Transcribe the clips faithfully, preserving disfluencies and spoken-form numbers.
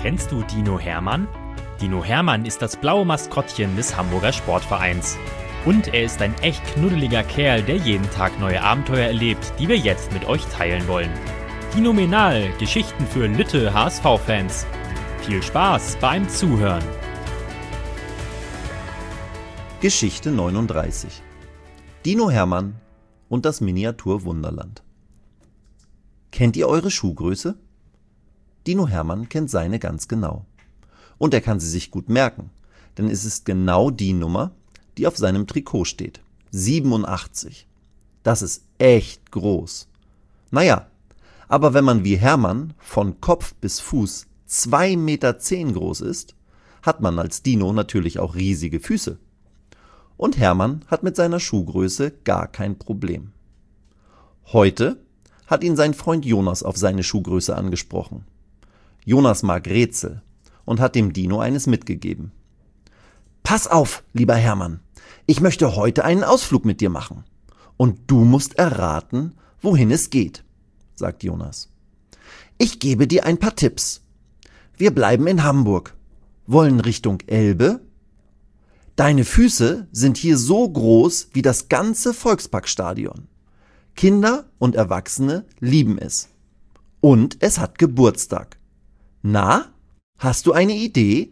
Kennst du Dino Hermann? Dino Hermann ist das blaue Maskottchen des Hamburger Sportvereins. Und er ist ein echt knuddeliger Kerl, der jeden Tag neue Abenteuer erlebt, die wir jetzt mit euch teilen wollen. Dinomenal, Geschichten für Lütte H S V-Fans. Viel Spaß beim Zuhören. Geschichte neununddreißig. Dino Hermann und das Miniatur-Wunderland. Kennt ihr eure Schuhgröße? Dino Hermann kennt seine ganz genau. Und er kann sie sich gut merken, denn es ist genau die Nummer, die auf seinem Trikot steht. siebenundachtzig. Das ist echt groß. Naja, aber wenn man wie Hermann von Kopf bis Fuß zwei Meter zehn groß ist, hat man als Dino natürlich auch riesige Füße. Und Hermann hat mit seiner Schuhgröße gar kein Problem. Heute hat ihn sein Freund Jonas auf seine Schuhgröße angesprochen. Jonas mag Rätsel und hat dem Dino eines mitgegeben. Pass auf, lieber Hermann, ich möchte heute einen Ausflug mit dir machen. Und du musst erraten, wohin es geht, sagt Jonas. Ich gebe dir ein paar Tipps. Wir bleiben in Hamburg, wollen Richtung Elbe. Deine Füße sind hier so groß wie das ganze Volksparkstadion. Kinder und Erwachsene lieben es. Und es hat Geburtstag. Na, hast du eine Idee?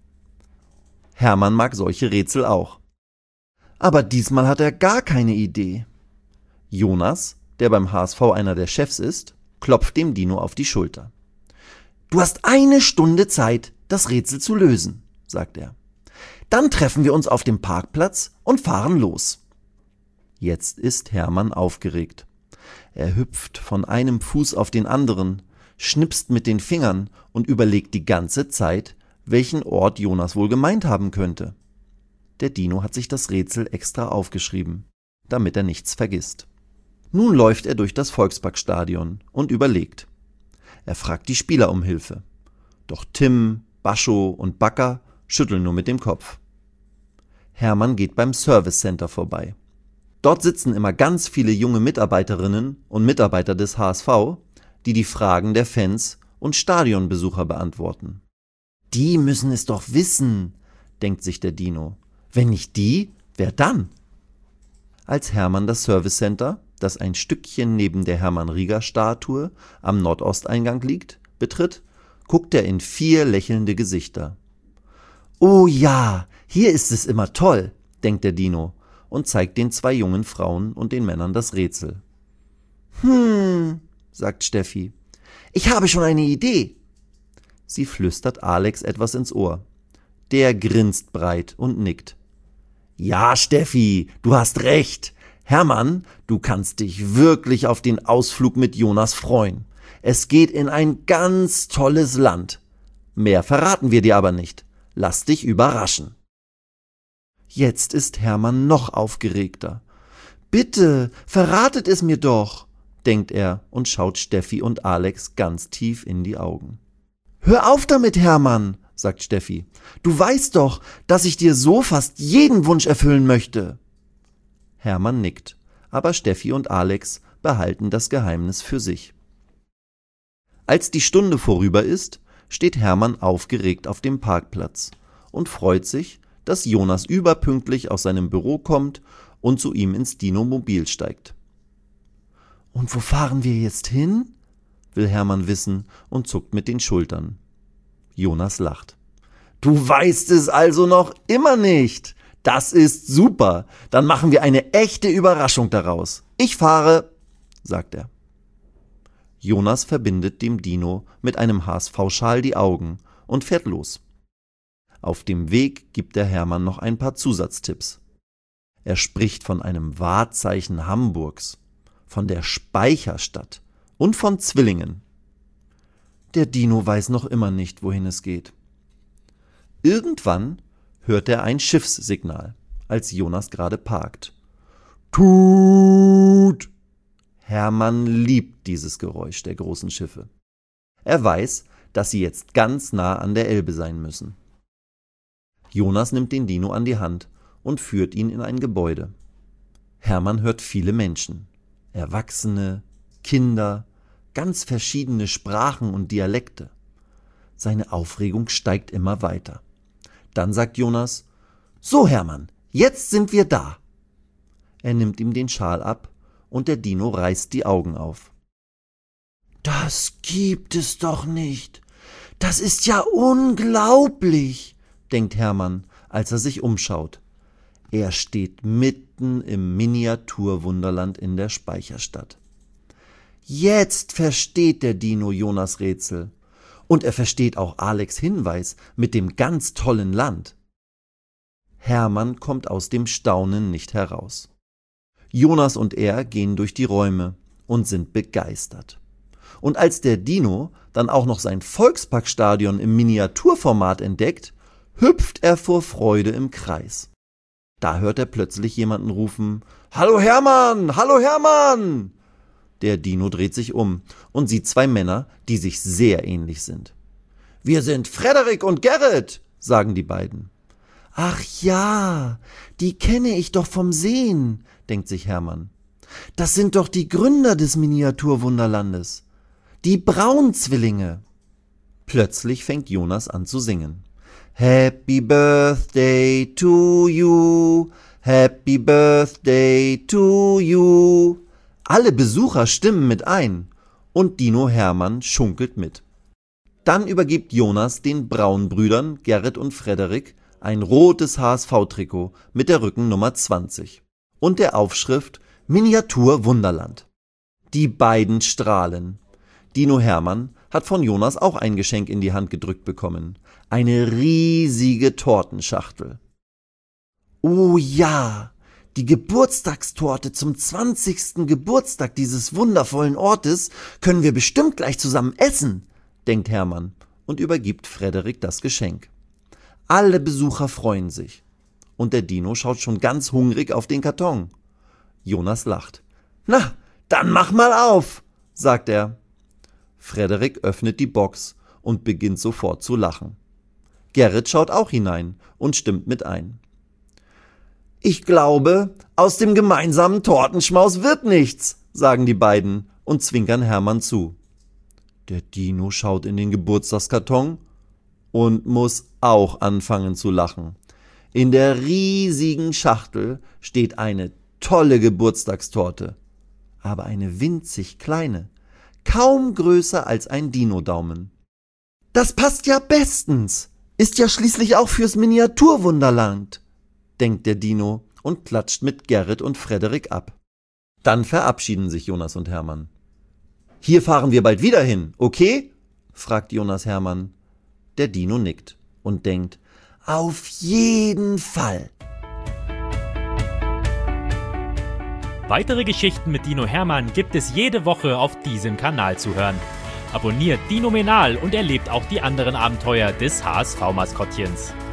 Hermann mag solche Rätsel auch. Aber diesmal hat er gar keine Idee. Jonas, der beim H S V einer der Chefs ist, klopft dem Dino auf die Schulter. Du hast eine Stunde Zeit, das Rätsel zu lösen, sagt er. Dann treffen wir uns auf dem Parkplatz und fahren los. Jetzt ist Hermann aufgeregt. Er hüpft von einem Fuß auf den anderen, schnipst mit den Fingern und überlegt die ganze Zeit, welchen Ort Jonas wohl gemeint haben könnte. Der Dino hat sich das Rätsel extra aufgeschrieben, damit er nichts vergisst. Nun läuft er durch das Volksparkstadion und überlegt. Er fragt die Spieler um Hilfe. Doch Tim, Bascho und Backer schütteln nur mit dem Kopf. Hermann geht beim Service Center vorbei. Dort sitzen immer ganz viele junge Mitarbeiterinnen und Mitarbeiter des H S V, die die Fragen der Fans und Stadionbesucher beantworten. Die müssen es doch wissen, denkt sich der Dino. Wenn nicht die, wer dann? Als Hermann das Service Center, das ein Stückchen neben der Hermann-Rieger-Statue am Nordosteingang liegt, betritt, guckt er in vier lächelnde Gesichter. Oh ja, hier ist es immer toll, denkt der Dino und zeigt den zwei jungen Frauen und den Männern das Rätsel. Hm, sagt Steffi, ich habe schon eine Idee. Sie flüstert Alex etwas ins Ohr. Der grinst breit und nickt. Ja, Steffi, du hast recht. Hermann, du kannst dich wirklich auf den Ausflug mit Jonas freuen. Es geht in ein ganz tolles Land. Mehr verraten wir dir aber nicht. Lass dich überraschen. Jetzt ist Hermann noch aufgeregter. Bitte, verratet es mir doch, denkt er und schaut Steffi und Alex ganz tief in die Augen. Hör auf damit, Hermann, sagt Steffi. Du weißt doch, dass ich dir so fast jeden Wunsch erfüllen möchte. Hermann nickt, aber Steffi und Alex behalten das Geheimnis für sich. Als die Stunde vorüber ist, steht Hermann aufgeregt auf dem Parkplatz und freut sich, dass Jonas überpünktlich aus seinem Büro kommt und zu ihm ins Dino-Mobil steigt. Und wo fahren wir jetzt hin? Will Hermann wissen und zuckt mit den Schultern. Jonas lacht. Du weißt es also noch immer nicht. Das ist super. Dann machen wir eine echte Überraschung daraus. Ich fahre, sagt er. Jonas verbindet dem Dino mit einem H S V-Schal die Augen und fährt los. Auf dem Weg gibt der Hermann noch ein paar Zusatztipps. Er spricht von einem Wahrzeichen Hamburgs, von der Speicherstadt und von Zwillingen. Der Dino weiß noch immer nicht, wohin es geht. Irgendwann hört er ein Schiffssignal, als Jonas gerade parkt. Tut! Hermann liebt dieses Geräusch der großen Schiffe. Er weiß, dass sie jetzt ganz nah an der Elbe sein müssen. Jonas nimmt den Dino an die Hand und führt ihn in ein Gebäude. Hermann hört viele Menschen, Erwachsene, Kinder, ganz verschiedene Sprachen und Dialekte. Seine Aufregung steigt immer weiter. Dann sagt Jonas: »So, Hermann, jetzt sind wir da.« Er nimmt ihm den Schal ab und der Dino reißt die Augen auf. »Das gibt es doch nicht! Das ist ja unglaublich«, denkt Hermann, als er sich umschaut. Er steht mitten im Miniaturwunderland in der Speicherstadt. Jetzt versteht der Dino Jonas Rätsel. Und er versteht auch Alex' Hinweis mit dem ganz tollen Land. Hermann kommt aus dem Staunen nicht heraus. Jonas und er gehen durch die Räume und sind begeistert. Und als der Dino dann auch noch sein Volksparkstadion im Miniaturformat entdeckt, hüpft er vor Freude im Kreis. Da hört er plötzlich jemanden rufen: »Hallo Hermann! Hallo Hermann!« Der Dino dreht sich um und sieht zwei Männer, die sich sehr ähnlich sind. »Wir sind Frederik und Gerrit«, sagen die beiden. »Ach ja, die kenne ich doch vom Sehen«, denkt sich Hermann. »Das sind doch die Gründer des Miniaturwunderlandes. Die Braunzwillinge.« Plötzlich fängt Jonas an zu singen. »Happy Birthday to you, Happy Birthday to you.« Alle Besucher stimmen mit ein und Dino Hermann schunkelt mit. Dann übergibt Jonas den Braun-Brüdern Gerrit und Frederik ein rotes H S V-Trikot mit der Rückennummer zwanzig und der Aufschrift Miniatur Wunderland. Die beiden strahlen. Dino Hermann hat von Jonas auch ein Geschenk in die Hand gedrückt bekommen. Eine riesige Tortenschachtel. Oh ja! Die Geburtstagstorte zum zwanzigsten Geburtstag dieses wundervollen Ortes können wir bestimmt gleich zusammen essen, denkt Hermann und übergibt Frederik das Geschenk. Alle Besucher freuen sich. Und der Dino schaut schon ganz hungrig auf den Karton. Jonas lacht. »Na, dann mach mal auf«, sagt er. Frederik öffnet die Box und beginnt sofort zu lachen. Gerrit schaut auch hinein und stimmt mit ein. »Ich glaube, aus dem gemeinsamen Tortenschmaus wird nichts«, sagen die beiden und zwinkern Hermann zu. Der Dino schaut in den Geburtstagskarton und muss auch anfangen zu lachen. In der riesigen Schachtel steht eine tolle Geburtstagstorte, aber eine winzig kleine, kaum größer als ein Dino-Daumen. »Das passt ja bestens, ist ja schließlich auch fürs Miniaturwunderland«, denkt der Dino und klatscht mit Gerrit und Frederik ab. Dann verabschieden sich Jonas und Hermann. »Hier fahren wir bald wieder hin, okay?«, fragt Jonas Hermann. Der Dino nickt und denkt: »Auf jeden Fall!« Weitere Geschichten mit Dino Hermann gibt es jede Woche auf diesem Kanal zu hören. Abonniert Dinomenal und erlebt auch die anderen Abenteuer des H S V-Maskottchens.